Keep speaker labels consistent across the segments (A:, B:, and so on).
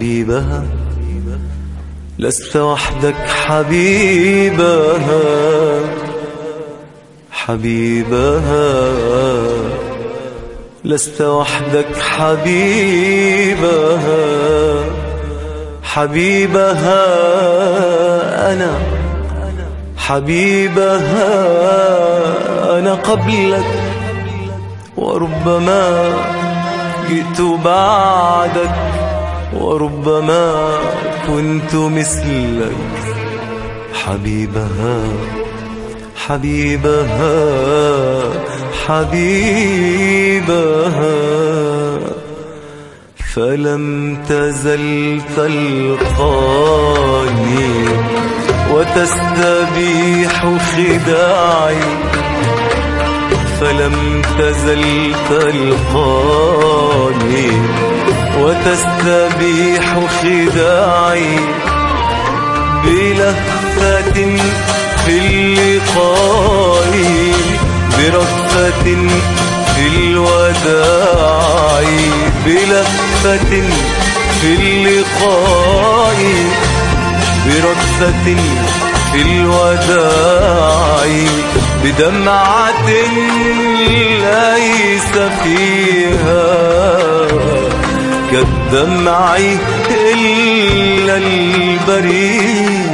A: حبيبها لست وحدك حبيبها، حبيبها لست وحدك حبيبها، حبيبها أنا، حبيبها أنا قبلك، وربما جئت بعدك، وربما كنت مثلك. حبيبها حبيبها حبيبها فلم تزل تلقاني وتستبيح خداعي، فلم تزل تلقاني وتستبيح خداعي، بلهفة في اللقاء، برفة في الوداع، بلهفة في اللقاء، برفة في الوداع، بدمعة ليس فيها كالدمع إلا البريء،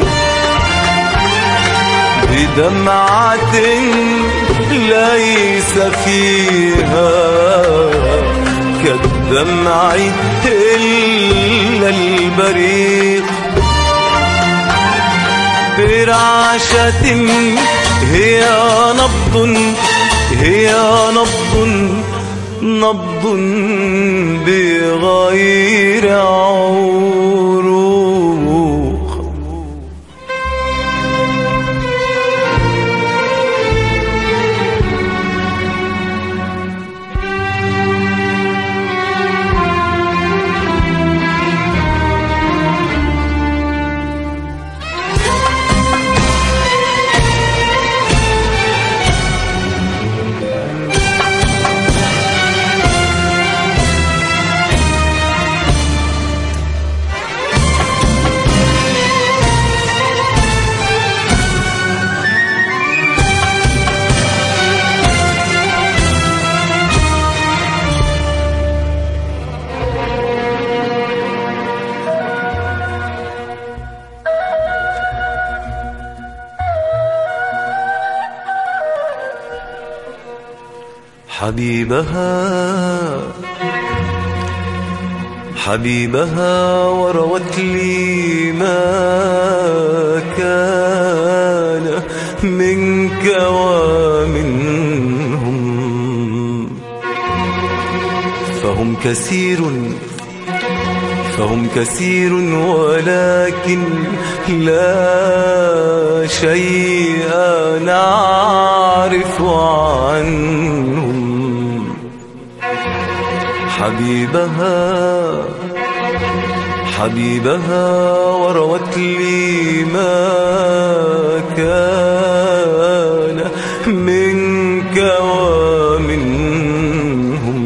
A: بدمعة ليس فيها كالدمع إلا البريق، برعشة هي نبض، هي نبض، نبض بغير عروق. حبيبها حبيبها وروت لي ما كان منك ومنهم، فهم كثير، فهم كثير ولكن لا شيء نعرف عنهم. حبيبها حبيبها وروت لي ما كان منك ومنهم،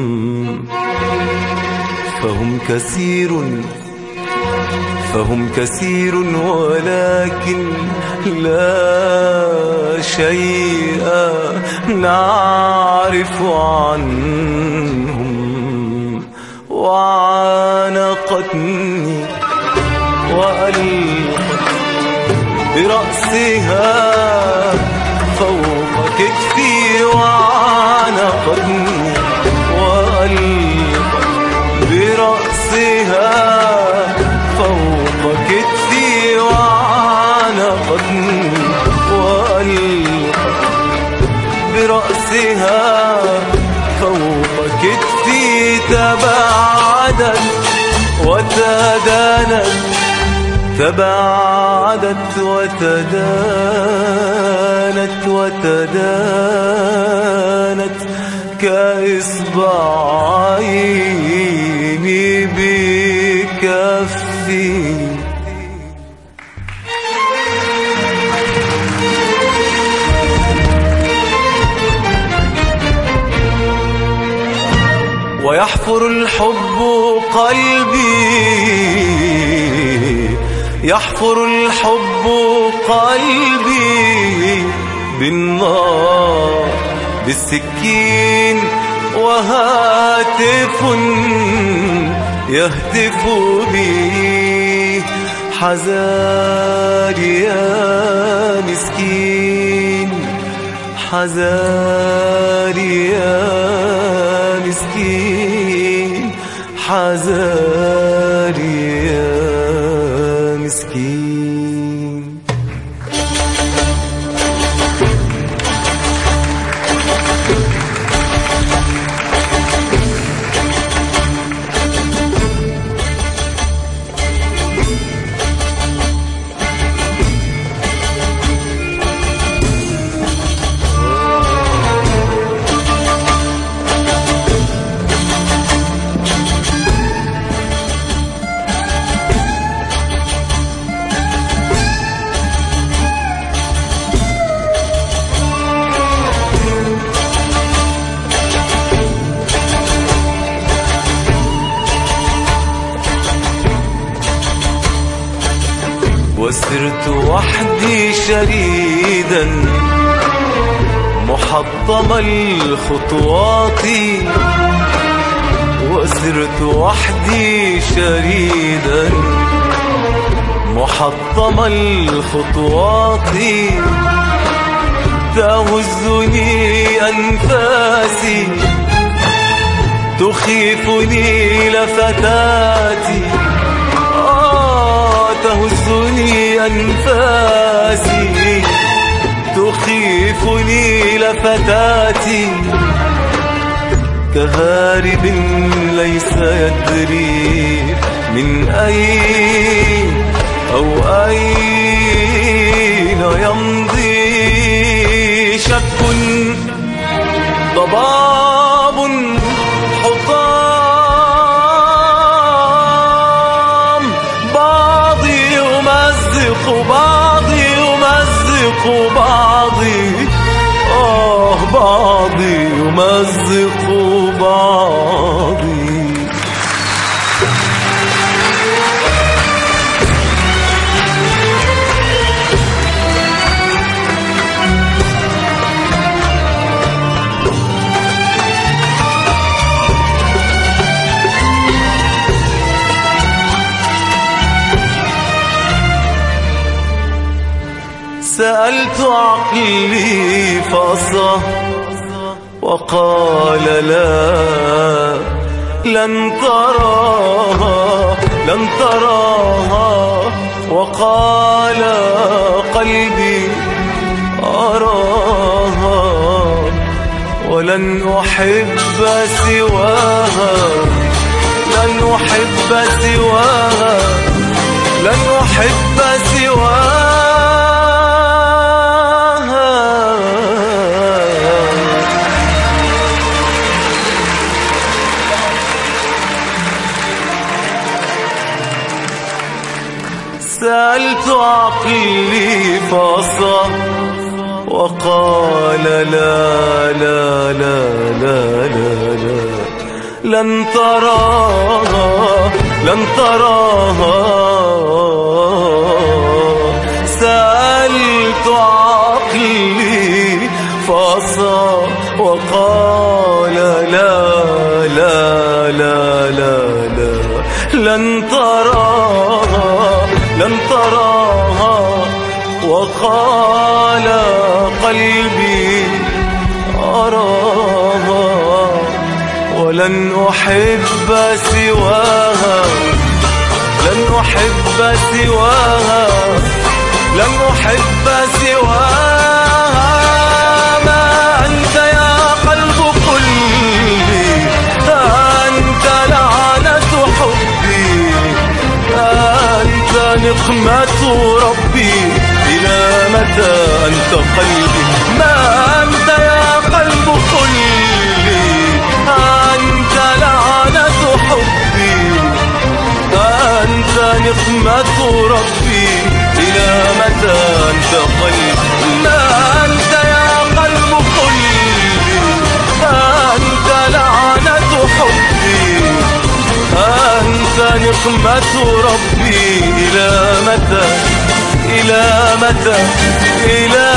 A: فهم كثير، فهم كثير ولكن لا شيء نعرف عنهم. وعانقتني وألقت برأسها فوق كتفي، وعانقتني وألقت برأسها فوق كتفي، وعانقتني وألقت برأسها فوق كتفي، تباعدت وتدانت، تباعدت وتدانت، وتدانت كإصبعين بكفي. ويحفر الحب قلبي، يحفر الحب قلبي بالنار بالسكين، وهاتف يهتف بي حذاري يا مسكين، حذاري يا مسكين، حذاري يا مسكين. وسرت وحدي شريدا محطم الخطوات، وسرت وحدي شريدا محطم الخطوات، تهزني أنفاسي تخيفني لفتاتي، تهزني أنفاسي تخيفني لفتاتي، كهارب ليس يدري من أين أو أين يمضي، شك ضباب حطام، بعضي يمزق بعضي يمزق بعضي، بعضي يمزق بعضي. سألت عقلي فصح وقال لا، لن تراها لن تراها، وقال قلبي أراها، ولن أحب سواها، لن أحب سواها، لن أحب سواها. سألت عقلي فصح وقال لا لا لا لا لا لا، لن تراها لن تراها. سألت عقلي فصح وقال لا لا لا لا لا، لن تراها لن تراها، وقال قلبي أراها، ولن أحب سواها، لن أحب سواها، لن أحب سواها. ما أنت يا قلب قلبي، أنت لعنة حبي، أنت نقمة ربي، إلى متى أنت قلبي. ما أنت يا قلب قلبي، أنت لعنة حبي، أنت نقمة ربي، إلى متى أنت قلبي. ما أنت يا قلب قلبي، أنت لعنة حبي، نقمة ربي إلى متى إلى متى إلى